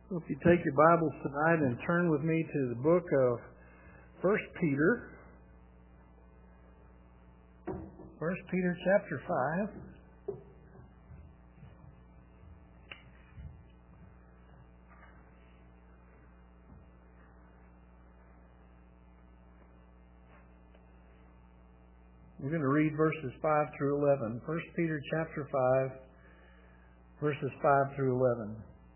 So if you take your Bibles tonight and turn with me to the book of 1 Peter. 1 Peter chapter 5. We're going to read verses 5 through 11. 1 Peter chapter 5, verses 5 through 11.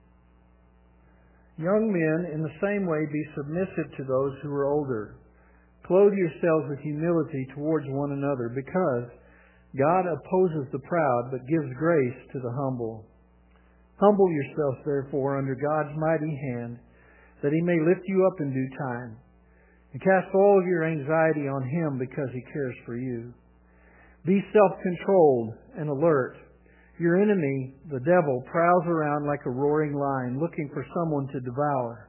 Young men, in the same way, be submissive to those who are older. Clothe yourselves with humility towards one another, because God opposes the proud, but gives grace to the humble. Humble yourselves, therefore, under God's mighty hand, that He may lift you up in due time. And cast all of your anxiety on Him, because He cares for you. Be self-controlled and alert. Your enemy, the devil, prowls around like a roaring lion, looking for someone to devour.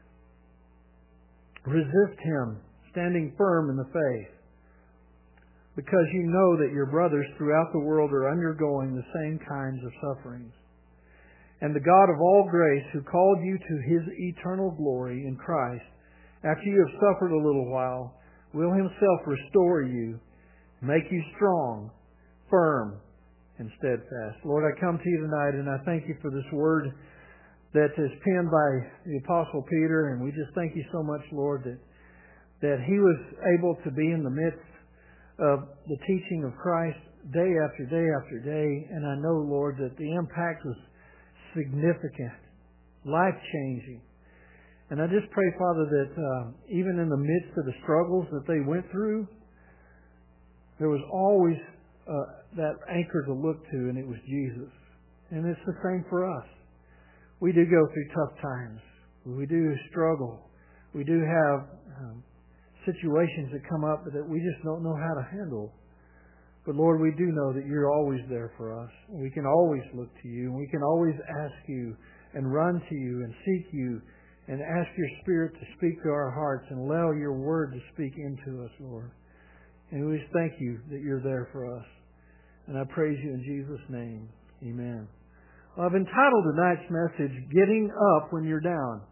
Resist him, standing firm in the faith, because you know that your brothers throughout the world are undergoing the same kinds of sufferings. And the God of all grace, who called you to His eternal glory in Christ, after you have suffered a little while, will Himself restore you, make you strong, firm, and steadfast. Lord, I come to you tonight and I thank you for this word that is penned by the Apostle Peter, and we just thank you so much, Lord, that he was able to be in the midst of the teaching of Christ day after day after day, and I know, Lord, that the impact was significant, life-changing. And I just pray, Father, that even in the midst of the struggles that they went through, there was always that anchor to look to, and it was Jesus. And it's the same for us. We do go through tough times. We do struggle. We do have situations that come up that we just don't know how to handle. But Lord, we do know that You're always there for us. We can always look to You. We can always ask You and run to You and seek You and ask Your Spirit to speak to our hearts and allow Your Word to speak into us, Lord. And we just thank You that You're there for us. And I praise You in Jesus' name. Amen. Well, I've entitled tonight's message, Getting Up When You're Down.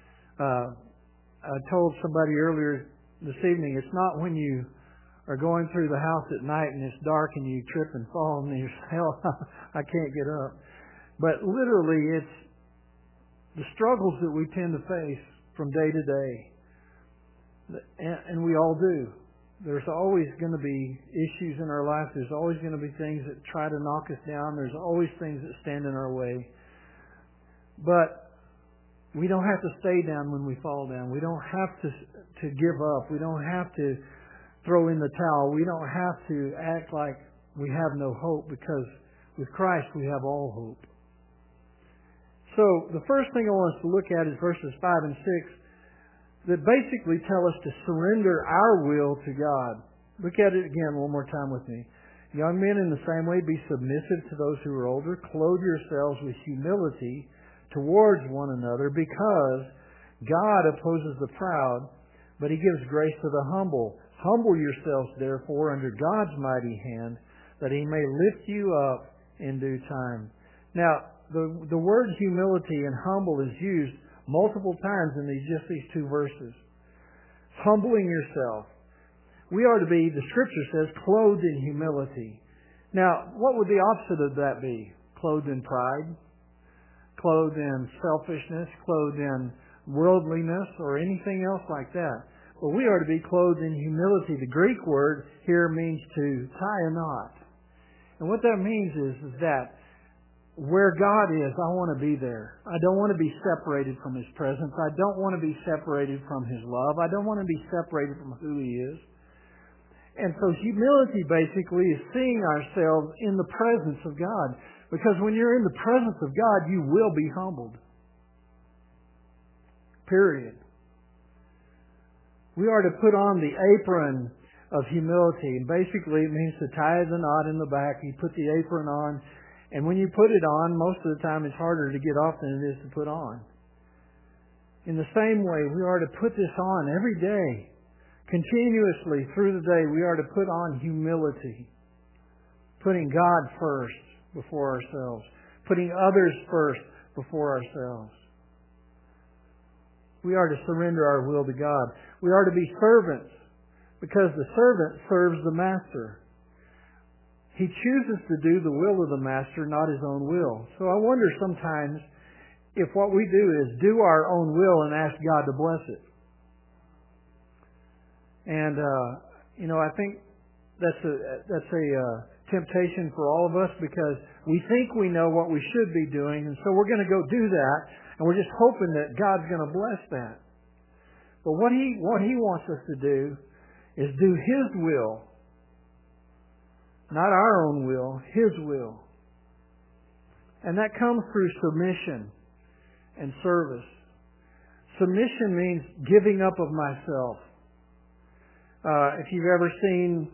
I told somebody earlier this evening, it's not when you are going through the house at night and it's dark and you trip and fall and you say, "Hell, I can't get up." But literally, it's the struggles that we tend to face from day to day. And we all do. There's always going to be issues in our life. There's always going to be things that try to knock us down. There's always things that stand in our way. But we don't have to stay down when we fall down. We don't have to give up. We don't have to throw in the towel. We don't have to act like we have no hope, because with Christ we have all hope. So the first thing I want us to look at is verses 5 and 6. That basically tell us to surrender our will to God. Look at it again one more time with me. Young men, in the same way, be submissive to those who are older. Clothe yourselves with humility towards one another, because God opposes the proud, but He gives grace to the humble. Humble yourselves, therefore, under God's mighty hand, that He may lift you up in due time. Now, the word humility and humble is used multiple times in these two verses. Humbling yourself. We are to be, the Scripture says, clothed in humility. Now, what would the opposite of that be? Clothed in pride? Clothed in selfishness? Clothed in worldliness? Or anything else like that? But we are to be clothed in humility. The Greek word here means to tie a knot. And what that means is that where God is, I want to be there. I don't want to be separated from His presence. I don't want to be separated from His love. I don't want to be separated from who He is. And so humility basically is seeing ourselves in the presence of God. Because when you're in the presence of God, you will be humbled. Period. We are to put on the apron of humility. And basically it means to tie the knot in the back. You put the apron on. And when you put it on, most of the time it's harder to get off than it is to put on. In the same way, we are to put this on every day. Continuously through the day, we are to put on humility. Putting God first before ourselves. Putting others first before ourselves. We are to surrender our will to God. We are to be servants because the servant serves the master. He chooses to do the will of the master, not his own will. So I wonder sometimes if what we do is do our own will and ask God to bless it. And, I think that's a temptation for all of us because we think we know what we should be doing, and so we're going to go do that, and we're just hoping that God's going to bless that. But what He wants us to do is do His will. Not our own will, His will. And that comes through submission and service. Submission means giving up of myself. If you've ever seen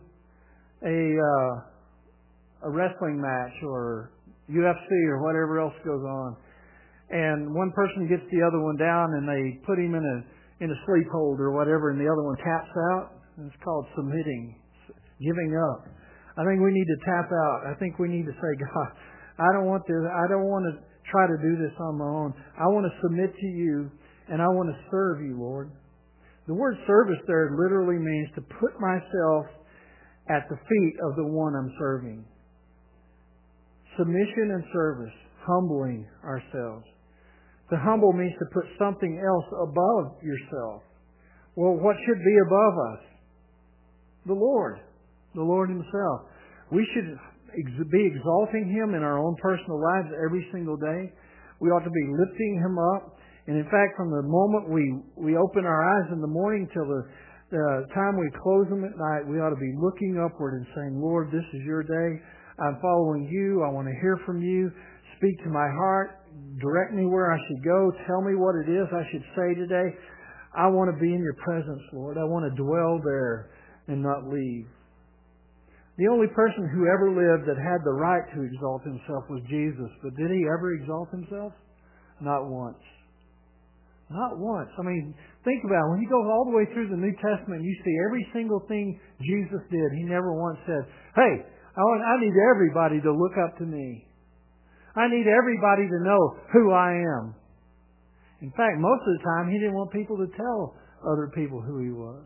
a wrestling match or UFC or whatever else goes on, and one person gets the other one down and they put him in a sleep hold or whatever, and the other one taps out, and it's called submitting, giving up. I think we need to tap out. I think we need to say, God, I don't want this. I don't want to try to do this on my own. I want to submit to you, and I want to serve you, Lord. The word service there literally means to put myself at the feet of the one I'm serving. Submission and service, humbling ourselves. To humble means to put something else above yourself. Well, what should be above us? The Lord Himself. We should be exalting Him in our own personal lives every single day. We ought to be lifting Him up. And in fact, from the moment we open our eyes in the morning till the time we close them at night, we ought to be looking upward and saying, Lord, this is your day. I'm following you. I want to hear from you. Speak to my heart. Direct me where I should go. Tell me what it is I should say today. I want to be in your presence, Lord. I want to dwell there and not leave. The only person who ever lived that had the right to exalt himself was Jesus. But did He ever exalt Himself? Not once. Not once. I mean, think about it. When you go all the way through the New Testament, you see every single thing Jesus did. He never once said, hey, I need everybody to look up to me. I need everybody to know who I am. In fact, most of the time, He didn't want people to tell other people who He was.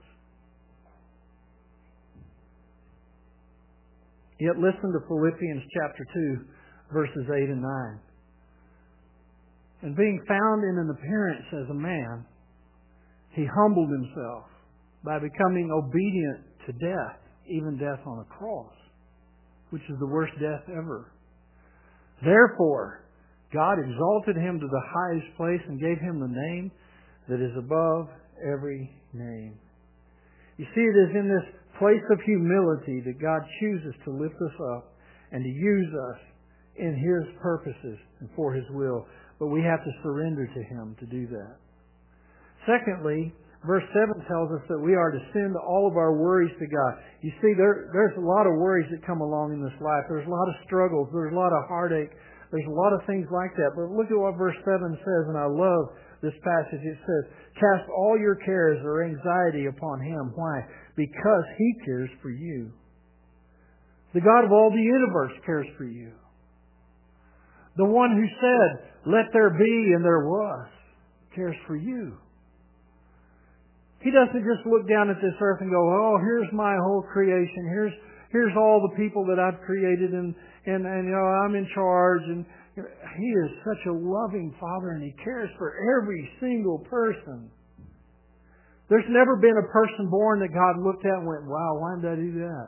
Yet listen to Philippians chapter 2, verses 8 and 9. And being found in an appearance as a man, He humbled Himself by becoming obedient to death, even death on a cross, which is the worst death ever. Therefore, God exalted Him to the highest place and gave Him the name that is above every name. You see, it is in this place of humility that God chooses to lift us up and to use us in His purposes and for His will. But we have to surrender to Him to do that. Secondly, verse 7 tells us that we are to send all of our worries to God. You see, there's a lot of worries that come along in this life. There's a lot of struggles. There's a lot of heartache. There's a lot of things like that. But look at what verse 7 says, and I love this passage. It says, cast all your cares or anxiety upon Him. Why? Because He cares for you. The God of all the universe cares for you. The one who said, let there be and there was, cares for you. He doesn't just look down at this earth and go, oh, here's my whole creation. Here's all the people that I've created and I'm in charge. And He is such a loving Father, and He cares for every single person. There's never been a person born that God looked at and went, wow, why did I do that?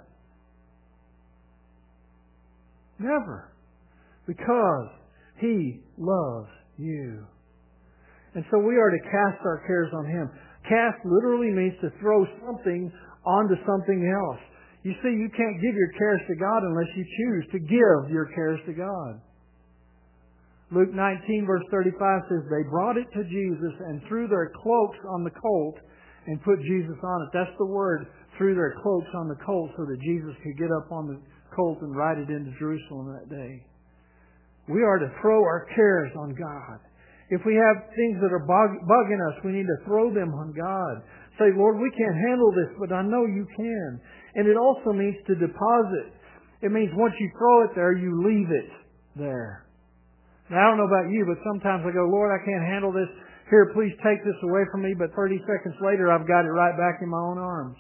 Never. Because He loves you. And so we are to cast our cares on Him. Cast literally means to throw something onto something else. You see, you can't give your cares to God unless you choose to give your cares to God. Luke 19 verse 35 says, they brought it to Jesus and threw their cloaks on the colt and put Jesus on it. That's the word, threw their cloaks on the colt so that Jesus could get up on the colt and ride it into Jerusalem that day. We are to throw our cares on God. If we have things that are bugging us, we need to throw them on God. Say, Lord, we can't handle this, but I know you can. And it also means to deposit. It means once you throw it there, you leave it there. Now, I don't know about you, but sometimes I go, Lord, I can't handle this. Here, please take this away from me. But 30 seconds later, I've got it right back in my own arms.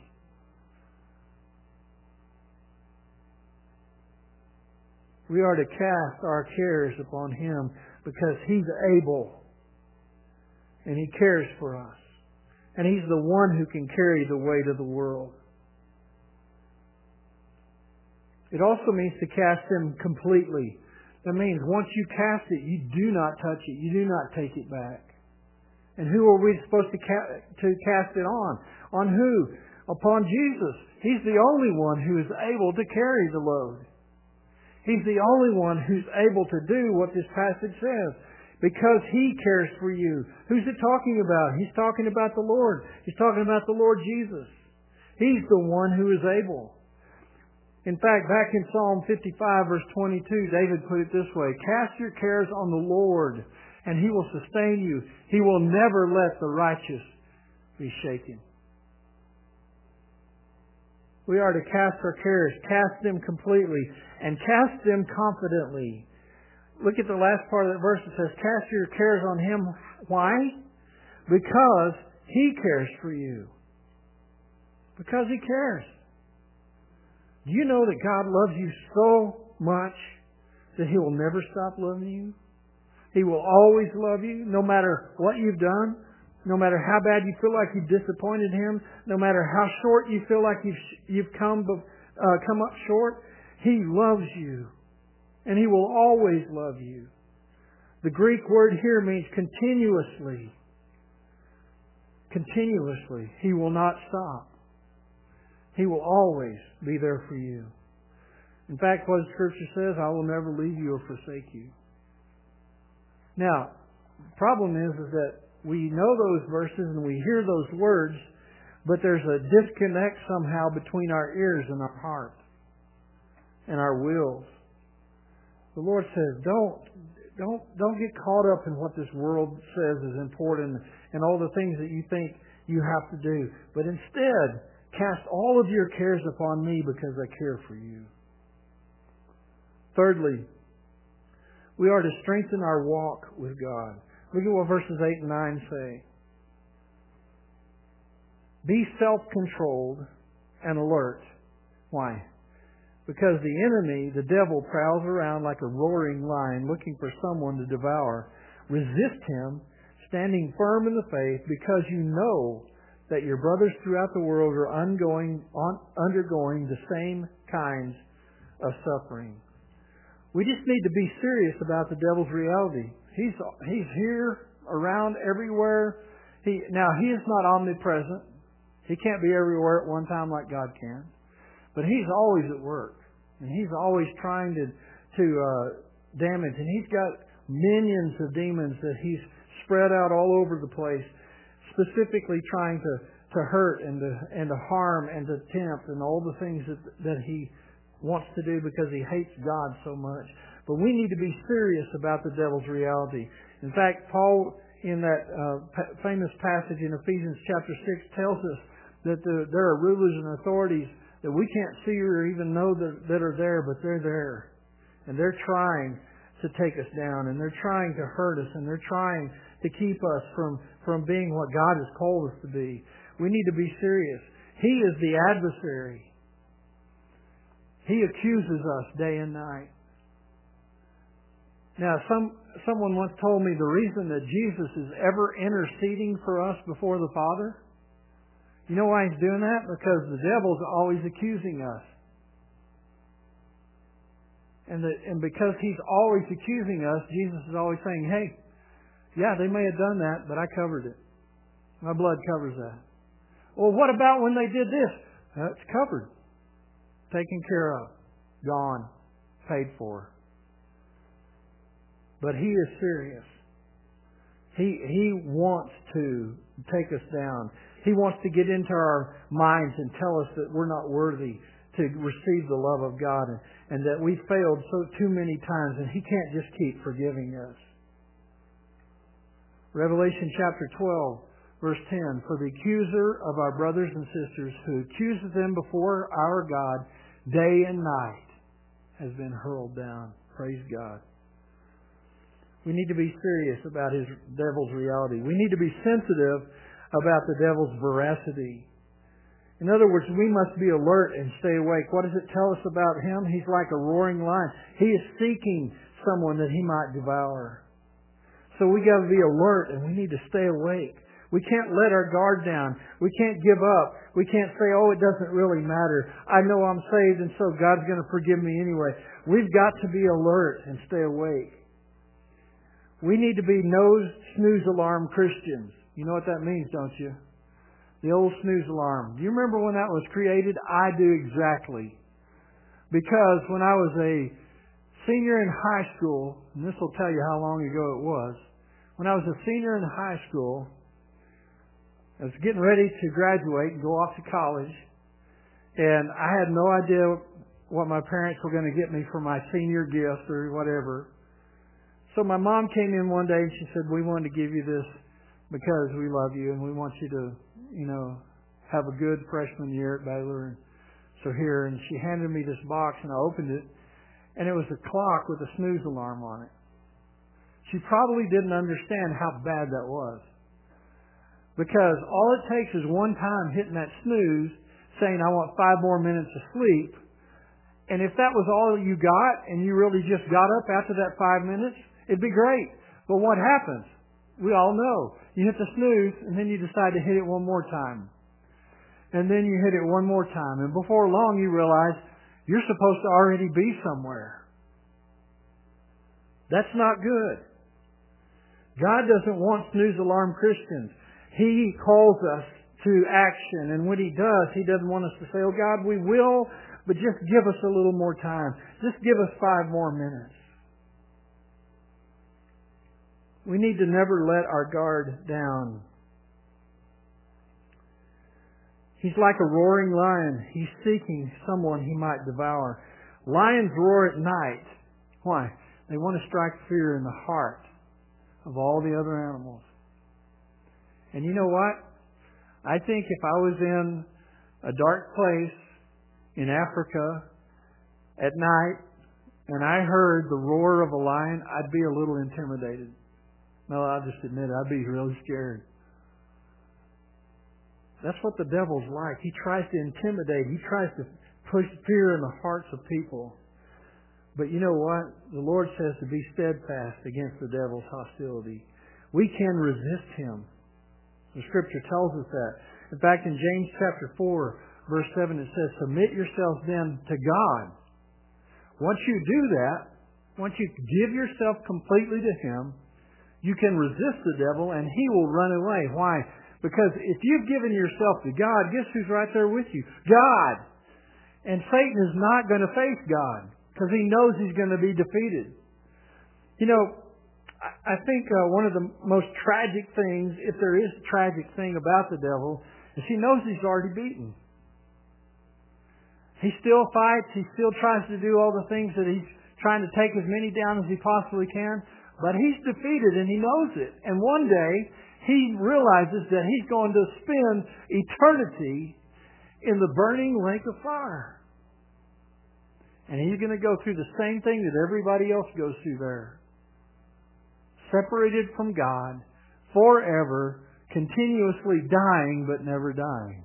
We are to cast our cares upon Him because He's able. And He cares for us. And He's the one who can carry the weight of the world. It also means to cast Him completely. That means once you cast it, you do not touch it. You do not take it back. And who are we supposed to cast it on? On who? Upon Jesus. He's the only one who is able to carry the load. He's the only one who's able to do what this passage says. Because He cares for you. Who's it talking about? He's talking about the Lord. He's talking about the Lord Jesus. He's the one who is able. In fact, back in Psalm 55, verse 22, David put it this way: cast your cares on the Lord, and He will sustain you. He will never let the righteous be shaken. We are to cast our cares, cast them completely, and cast them confidently. Look at the last part of that verse. It says, cast your cares on Him. Why? Because He cares for you. Because He cares. Do you know that God loves you so much that He will never stop loving you? He will always love you, no matter what you've done, no matter how bad you feel like you've disappointed Him, no matter how short you feel like you've come up short. He loves you, and He will always love you. The Greek word here means continuously. Continuously. He will not stop. He will always be there for you. In fact, what the Scripture says, I will never leave you or forsake you. Now, the problem is that we know those verses and we hear those words, but there's a disconnect somehow between our ears and our heart and our wills. The Lord says, don't get caught up in what this world says is important and all the things that you think you have to do, but instead, cast all of your cares upon me because I care for you. Thirdly, we are to strengthen our walk with God. Look at what verses 8 and 9 say. Be self-controlled and alert. Why? Because the enemy, the devil, prowls around like a roaring lion looking for someone to devour. Resist him, standing firm in the faith, because you know that your brothers throughout the world are undergoing the same kinds of suffering. We just need to be serious about the devil's reality. He's here, around, everywhere. He is not omnipresent. He can't be everywhere at one time like God can. But He's always at work. And He's always trying to damage. And He's got minions of demons that He's spread out all over the place, specifically trying to hurt and to harm and to tempt and all the things that he wants to do because he hates God so much. But we need to be serious about the devil's reality. In fact, Paul, in that famous passage in Ephesians chapter 6, tells us that there are rulers and authorities that we can't see or even know that are there, but they're there. And they're trying to take us down, and they're trying to hurt us, and they're trying to keep us from being what God has called us to be. We need to be serious. He is the adversary. He accuses us day and night. Now, someone once told me the reason that Jesus is ever interceding for us before the Father, you know why He's doing that? Because the devil's always accusing us. And because He's always accusing us, Jesus is always saying, hey, yeah, they may have done that, but I covered it. My blood covers that. Well, what about when they did this? It's covered. Taken care of. Gone. Paid for. But He is serious. He wants to take us down. He wants to get into our minds and tell us that we're not worthy to receive the love of God and that we've failed too many times and He can't just keep forgiving us. Revelation chapter 12, verse 10, for the accuser of our brothers and sisters who accuses them before our God day and night has been hurled down. Praise God. We need to be serious about his devil's reality. We need to be sensitive about the devil's veracity. In other words, we must be alert and stay awake. What does it tell us about him? He's like a roaring lion. He is seeking someone that he might devour. So we got to be alert and we need to stay awake. We can't let our guard down. We can't give up. We can't say, oh, it doesn't really matter. I know I'm saved and so God's going to forgive me anyway. We've got to be alert and stay awake. We need to be no snooze alarm Christians. You know what that means, don't you? The old snooze alarm. Do you remember when that was created? I do exactly. Because when I was a senior in high school, and this will tell you how long ago it was, when I was a senior in high school, I was getting ready to graduate and go off to college, and I had no idea what my parents were going to get me for my senior gift or whatever. So my mom came in one day and she said, we wanted to give you this because we love you and we want you to, have a good freshman year at Baylor. And so here, and she handed me this box and I opened it and it was a clock with a snooze alarm on it. She probably didn't understand how bad that was. Because all it takes is one time hitting that snooze, saying, I want 5 more minutes of sleep. And if that was all you got and you really just got up after that 5 minutes, it'd be great. But what happens? We all know. You hit the snooze and then you decide to hit it one more time. And then you hit it one more time. And before long you realize you're supposed to already be somewhere. That's not good. God doesn't want snooze alarm Christians. He calls us to action. And when He does, He doesn't want us to say, oh God, we will, but just give us a little more time. Just give us 5 more minutes. We need to never let our guard down. He's like a roaring lion. He's seeking someone he might devour. Lions roar at night. Why? They want to strike fear in the heart of all the other animals. And you know what? I think if I was in a dark place in Africa at night and I heard the roar of a lion, I'd be a little intimidated. No, I'll just admit it. I'd be really scared. That's what the devil's like. He tries to intimidate. He tries to push fear in the hearts of people. But you know what? The Lord says to be steadfast against the devil's hostility. We can resist him. The Scripture tells us that. In fact, in James chapter 4, verse 7, it says, submit yourselves then to God. Once you do that, once you give yourself completely to Him, you can resist the devil and he will run away. Why? Because if you've given yourself to God, guess who's right there with you? God. And Satan is not going to face God because he knows he's going to be defeated. You know, I think one of the most tragic things, if there is a tragic thing about the devil, is he knows he's already beaten. He still fights. He still tries to do all the things that he's trying to take as many down as he possibly can. But he's defeated and he knows it. And one day he realizes that he's going to spend eternity in the burning lake of fire. And he's going to go through the same thing that everybody else goes through there. Separated from God forever, continuously dying but never dying.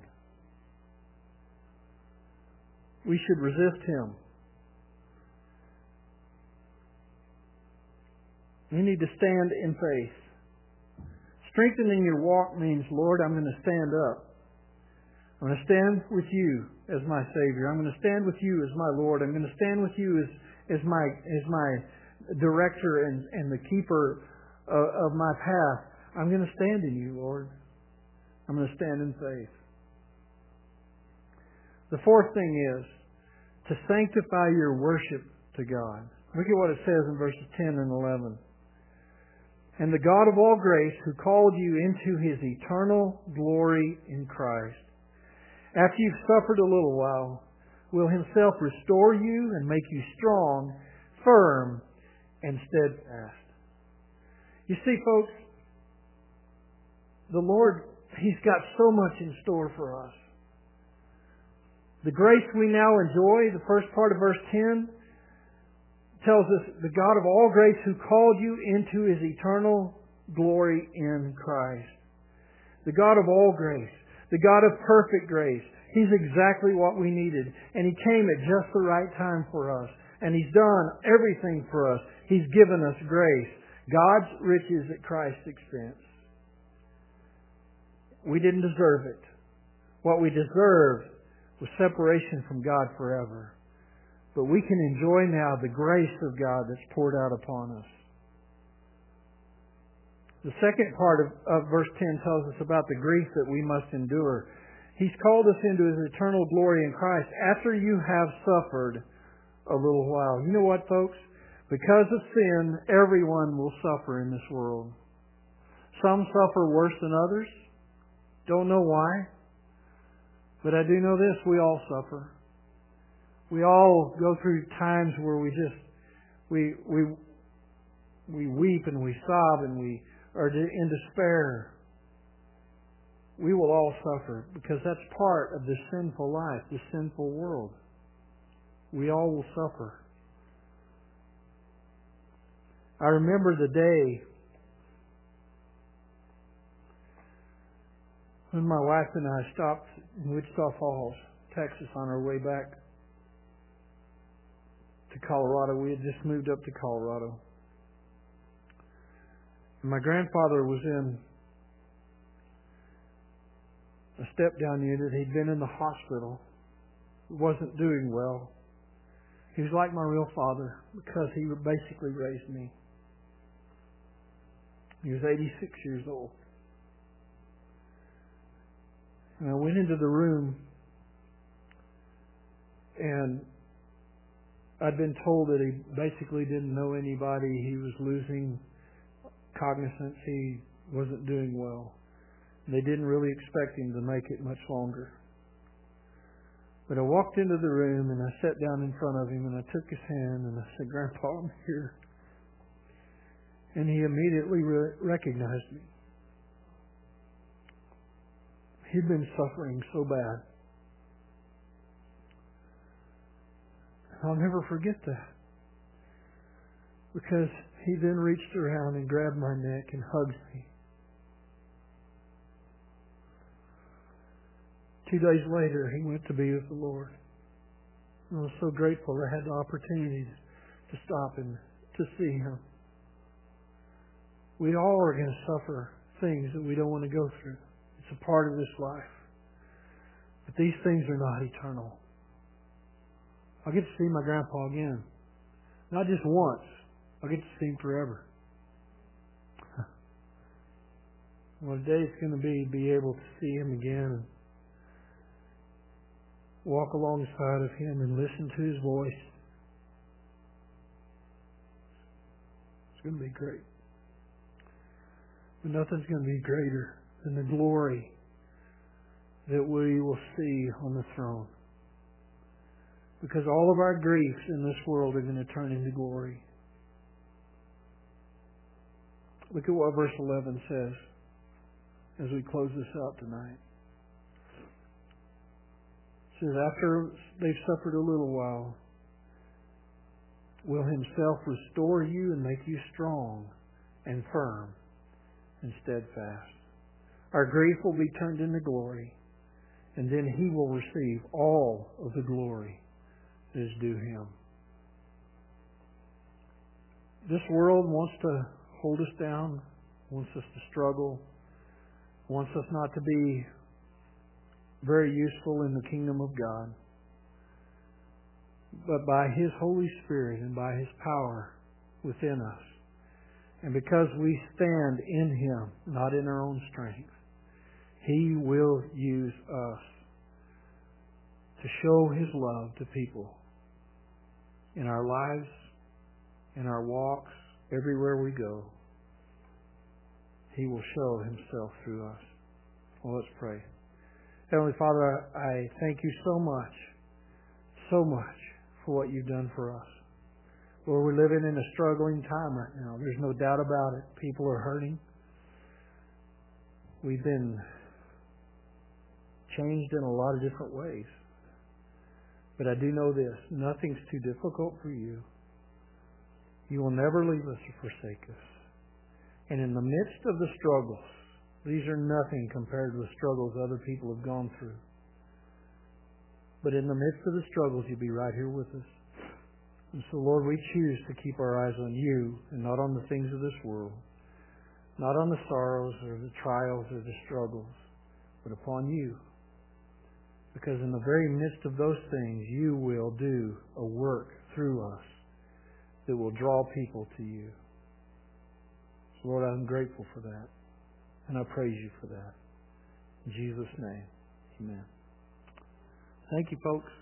We should resist him. We need to stand in faith. Strengthening your walk means, Lord, I'm going to stand up. I'm going to stand with you as my Savior. I'm going to stand with you as my Lord. I'm going to stand with you as my director and the keeper of my path. I'm going to stand in you, Lord. I'm going to stand in faith. The fourth thing is to sanctify your worship to God. Look at what it says in verses 10 and 11. And the God of all grace, who called you into His eternal glory in Christ, after you've suffered a little while, will Himself restore you and make you strong, firm, and steadfast. You see, folks, the Lord, He's got so much in store for us. The grace we now enjoy, the first part of verse 10, tells us, the God of all grace who called you into His eternal glory in Christ. The God of all grace. The God of perfect grace. He's exactly what we needed. And He came at just the right time for us. And He's done everything for us. He's given us grace. God's riches at Christ's expense. We didn't deserve it. What we deserved was separation from God forever. But we can enjoy now the grace of God that's poured out upon us. The second part of verse 10 tells us about the grief that we must endure. He's called us into His eternal glory in Christ after you have suffered a little while. You know what, folks? Because of sin, everyone will suffer in this world. Some suffer worse than others. Don't know why. But I do know this, we all suffer. We all go through times where we weep and we sob and we are in despair. We will all suffer because that's part of this sinful life, this sinful world. We all will suffer. I remember the day when my wife and I stopped in Wichita Falls, Texas, on our way back to Colorado. We had just moved up to Colorado. And my grandfather was in a step-down unit. He'd been in the hospital. He wasn't doing well. He was like my real father because he basically raised me. He was 86 years old. And I went into the room, and I'd been told that he basically didn't know anybody. He was losing cognizance. He wasn't doing well. They didn't really expect him to make it much longer. But I walked into the room and I sat down in front of him and I took his hand and I said, "Grandpa, I'm here." And he immediately recognized me. He'd been suffering so bad. I'll never forget that. Because he then reached around and grabbed my neck and hugged me. 2 days later, he went to be with the Lord. And I was so grateful I had the opportunity to stop and to see him. We all are going to suffer things that we don't want to go through. It's a part of this life. But these things are not eternal. I'll get to see my grandpa again. Not just once. I'll get to see him forever. What a day it's going to be able to see him again and walk alongside of him and listen to his voice. It's going to be great. But nothing's going to be greater than the glory that we will see on the throne. Because all of our griefs in this world are going to turn into glory. Look at what verse 11 says as we close this out tonight. It says, after they've suffered a little while, will Himself restore you and make you strong and firm and steadfast. Our grief will be turned into glory, and then He will receive all of the glory that is due Him. This world wants to hold us down, wants us to struggle, wants us not to be very useful in the kingdom of God. But by His Holy Spirit and by His power within us, and because we stand in Him, not in our own strength, He will use us to show His love to people in our lives, in our walks, everywhere we go. He will show Himself through us. Well, let's pray. Heavenly Father, I thank You so much for what You've done for us. Lord, we're living in a struggling time right now. There's no doubt about it. People are hurting. We've been changed in a lot of different ways. But I do know this. Nothing's too difficult for You. You will never leave us or forsake us. And in the midst of the struggles, these are nothing compared to the struggles other people have gone through. But in the midst of the struggles, you'll be right here with us. And so, Lord, we choose to keep our eyes on you and not on the things of this world, not on the sorrows or the trials or the struggles, but upon you. Because in the very midst of those things, you will do a work through us that will draw people to you. So, Lord, I'm grateful for that. And I praise you for that. In Jesus' name, amen. Thank you, folks.